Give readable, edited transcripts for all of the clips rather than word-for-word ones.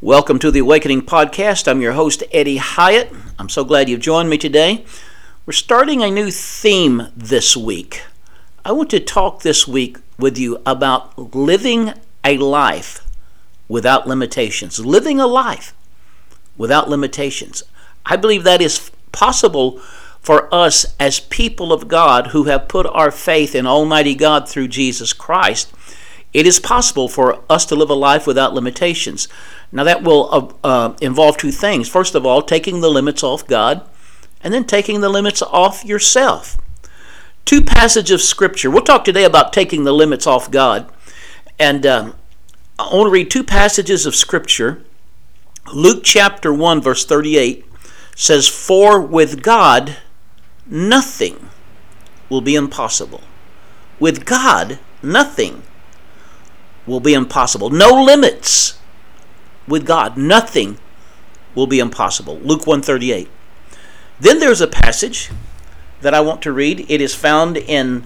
Welcome to the Awakening Podcast. I'm your host, Eddie Hyatt. I'm so glad you've joined me today. We're starting a new theme this week. I want to talk this week with you about living a life without limitations. Living a life without limitations. I believe that is possible for us as people of God who have put our faith in Almighty God through Jesus Christ. It is possible for us to live a life without limitations. Now that will involve two things. First of all, taking the limits off God, and then taking the limits off yourself. Two passages of Scripture. We'll talk today about taking the limits off God. And I want to read two passages of Scripture. Luke chapter 1 verse 38 says, "For with God nothing will be impossible." With God nothing will be impossible. No limits with God. Nothing will be impossible. Luke 1:38. Then there's a passage that I want to read. It is found in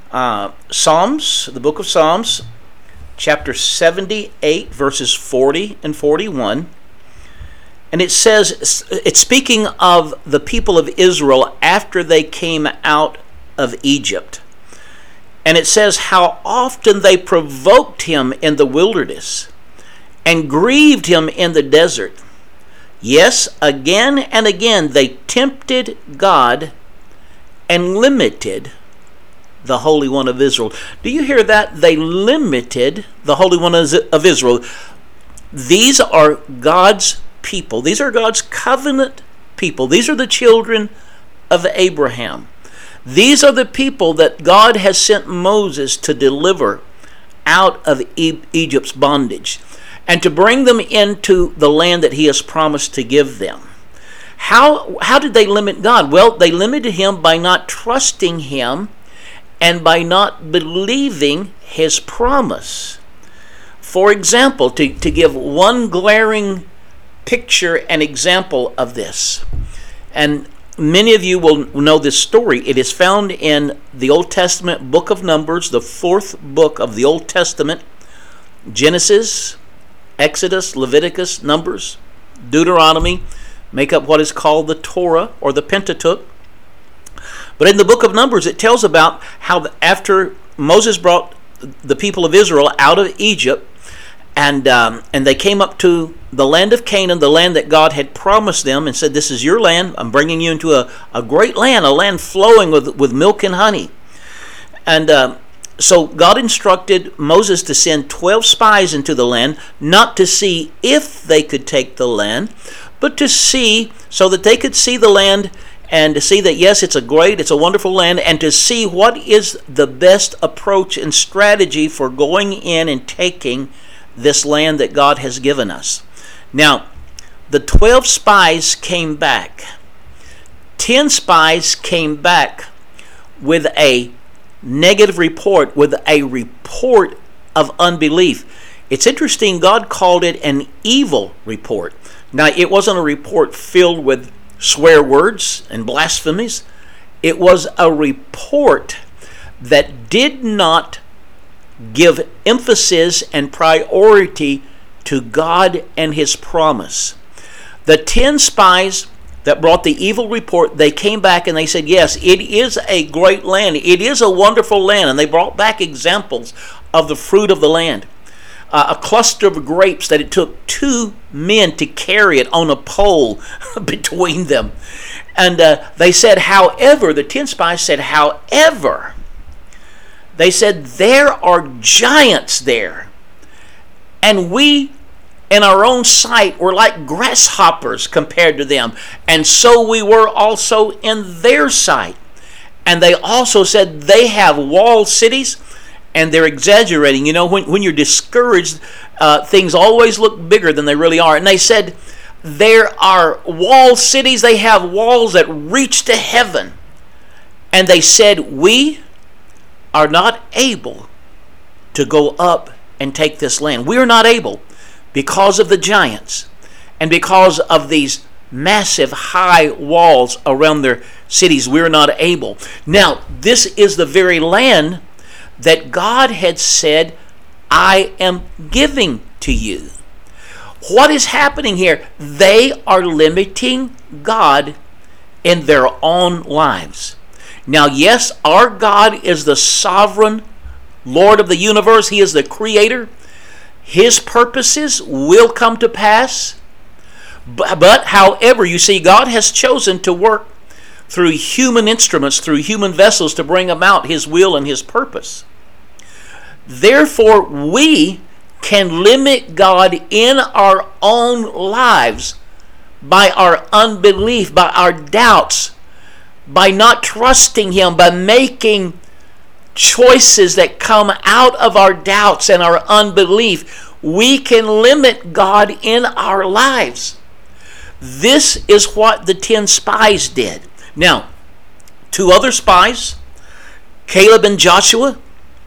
Psalms, the book of Psalms, chapter 78, verses 40 and 41. And it says, it's speaking of the people of Israel after they came out of Egypt. And it says how often they provoked him in the wilderness and grieved him in the desert. Yes, again and again they tempted God and limited the Holy One of Israel. Do you hear that? They limited the Holy One of Israel. These are God's people. These are God's covenant people. These are the children of Abraham. These are the people that God has sent Moses to deliver out of Egypt's bondage and to bring them into the land that he has promised to give them. How did they limit God? Well, they limited him by not trusting him and by not believing his promise. For example, to give one glaring picture and example of this, and many of you will know this story. It is found in the Old Testament book of Numbers, the fourth book of the Old Testament. Genesis, Exodus, Leviticus, Numbers, Deuteronomy make up what is called the Torah or the Pentateuch. But in the book of Numbers, it tells about how after Moses brought the people of Israel out of Egypt, and they came up to the land of Canaan, the land that God had promised them, and said, "This is your land. I'm bringing you into a great land, a land flowing with milk and honey." And so God instructed Moses to send 12 spies into the land, not to see if they could take the land, but to see, so that they could see the land and to see that, yes, it's a wonderful land, and to see what is the best approach and strategy for going in and taking this land that God has given us. Now, the 12 spies came back. 10 spies came back with a negative report, with a report of unbelief. It's interesting, God called it an evil report. Now, it wasn't a report filled with swear words and blasphemies. It was a report that did not give emphasis and priority to God and his promise. The 10 spies that brought the evil report, they came back and they said, yes, it is a great land. It is a wonderful land. And they brought back examples of the fruit of the land. A cluster of grapes that it took 2 men to carry it on a pole between them. And they said, however, the 10 spies said, however, they said, there are giants there. And we, in our own sight, were like grasshoppers compared to them. And so we were also in their sight. And they also said they have walled cities, and they're exaggerating. You know, when you're discouraged, things always look bigger than they really are. And they said there are walled cities. They have walls that reach to heaven. And they said, we are not able to go up and take this land. We are not able because of the giants and because of these massive high walls around their cities. We're not able. Now, this is the very land that God had said, I am giving to you. What is happening here? They are limiting God in their own lives. Now, yes, our God is the sovereign Lord of the universe. He is the creator. His purposes will come to pass. But however, you see, God has chosen to work through human instruments, through human vessels, to bring about His will and His purpose. Therefore, we can limit God in our own lives by our unbelief, by our doubts, by not trusting Him, by making choices that come out of our doubts and our unbelief. We can limit God in our lives. This is what the 10 spies did. Now, 2 other spies, Caleb and Joshua,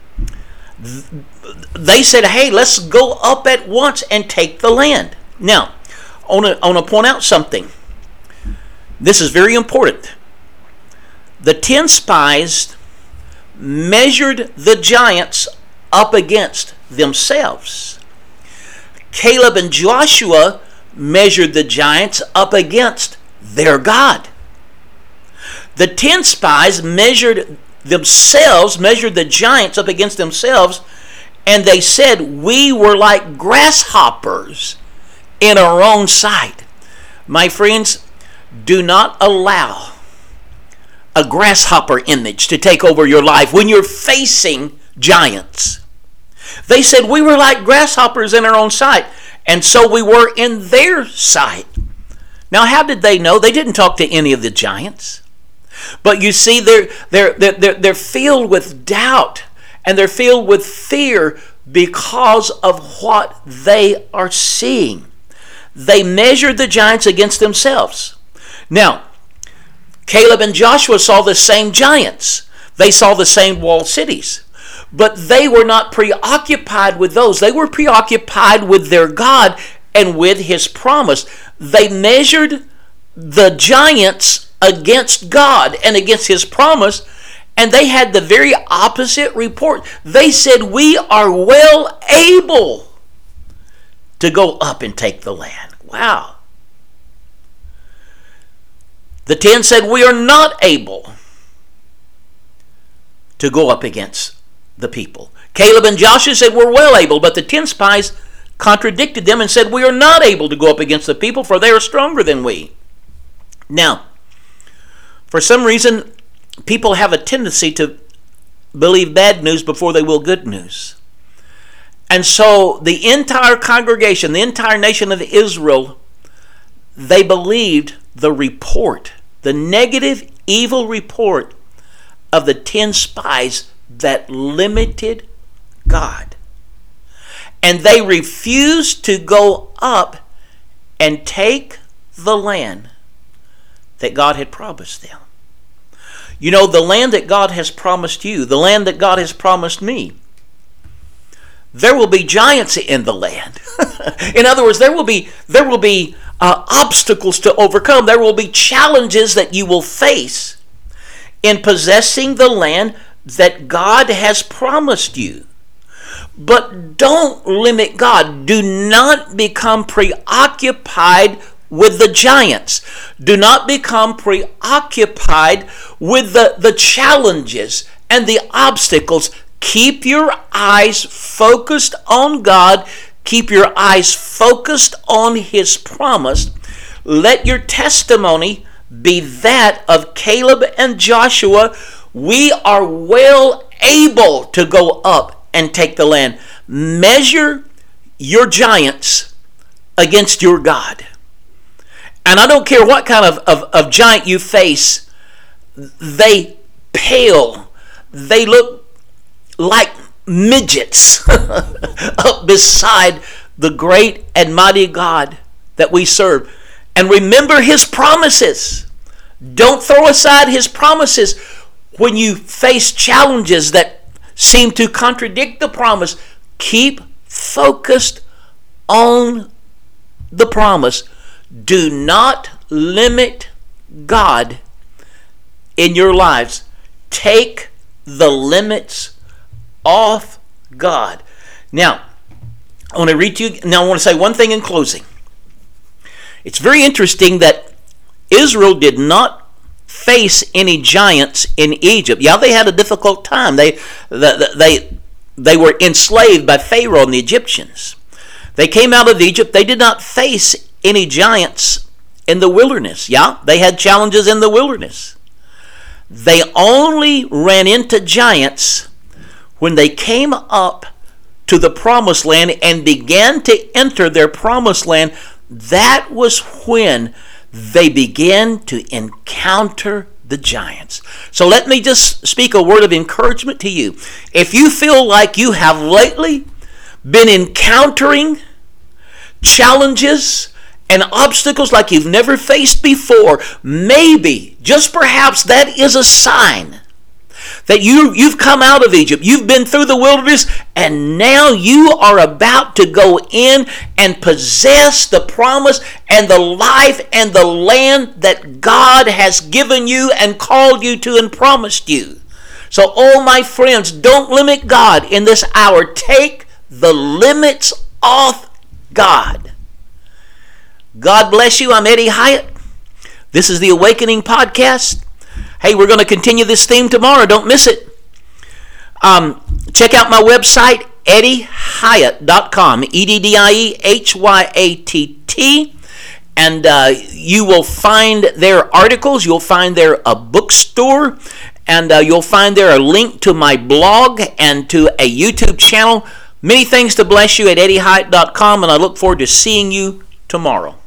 they said, hey, let's go up at once and take the land. Now, I want to point out something. This is very important. The 10 spies measured the giants up against themselves. Caleb and Joshua measured the giants up against their God. The 10 spies measured the giants up against themselves, and they said, we were like grasshoppers in our own sight. My friends, do not allow a grasshopper image to take over your life when you're facing giants. They said we were like grasshoppers in our own sight, and so we were in their sight. Now, how did they know? They didn't talk to any of the giants. But you see, they're filled with doubt, and they're filled with fear because of what they are seeing. They measured the giants against themselves. Now, Caleb and Joshua saw the same giants. They saw the same walled cities. But they were not preoccupied with those. They were preoccupied with their God and with His promise. They measured the giants against God and against His promise, and they had the very opposite report. They said, we are well able to go up and take the land. Wow. The 10 said, we are not able to go up against the people. Caleb and Joshua said, we're well able, but the 10 spies contradicted them and said, we are not able to go up against the people, for they are stronger than we. Now, for some reason, people have a tendency to believe bad news before they will good news. And so the entire congregation, the entire nation of Israel, they believed the report, the negative, evil report of the 10 spies that limited God. And they refused to go up and take the land that God had promised them. You know, the land that God has promised you, the land that God has promised me, there will be giants in the land. In other words, there will be obstacles to overcome. There will be challenges that you will face in possessing the land that God has promised you. But don't limit God. Do not become preoccupied with the giants. Do not become preoccupied with the challenges and the obstacles. Keep your eyes focused on God. Keep your eyes focused on His promise. Let your testimony be that of Caleb and Joshua. We are well able to go up and take the land. Measure your giants against your God. And I don't care what kind of giant you face, they pale. They look like midgets up beside the great and mighty God that we serve. And remember His promises. Don't throw aside His promises when you face challenges that seem to contradict the promise. Keep focused on the promise. Do not limit God in your lives. Take the limits off God. Now, I want to read to you. Now I want to say one thing in closing. It's very interesting that Israel did not face any giants in Egypt. Yeah, they had a difficult time. They were enslaved by Pharaoh and the Egyptians. They came out of Egypt. They did not face any giants in the wilderness. Yeah, they had challenges in the wilderness. They only ran into giants when they came up to the promised land and began to enter their promised land. That was when they began to encounter the giants. So let me just speak a word of encouragement to you. If you feel like you have lately been encountering challenges and obstacles like you've never faced before, maybe, just perhaps, that is a sign that you've come out of Egypt, you've been through the wilderness, and now you are about to go in and possess the promise and the life and the land that God has given you and called you to and promised you. So, oh my friends, don't limit God in this hour. Take the limits off God. God bless you. I'm Eddie Hyatt. This is the Awakening Podcast. Hey, we're going to continue this theme tomorrow. Don't miss it. Check out my website, EddieHyatt.com, EddieHyatt. And you will find there articles. You'll find there a bookstore. And you'll find there a link to my blog and to a YouTube channel. Many things to bless you at EddieHyatt.com. And I look forward to seeing you tomorrow.